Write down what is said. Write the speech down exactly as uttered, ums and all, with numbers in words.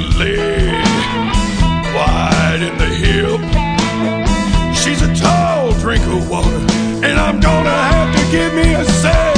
leg, wide in the hip. She's a tall drink of water, and I'm gonna have to give me a sip.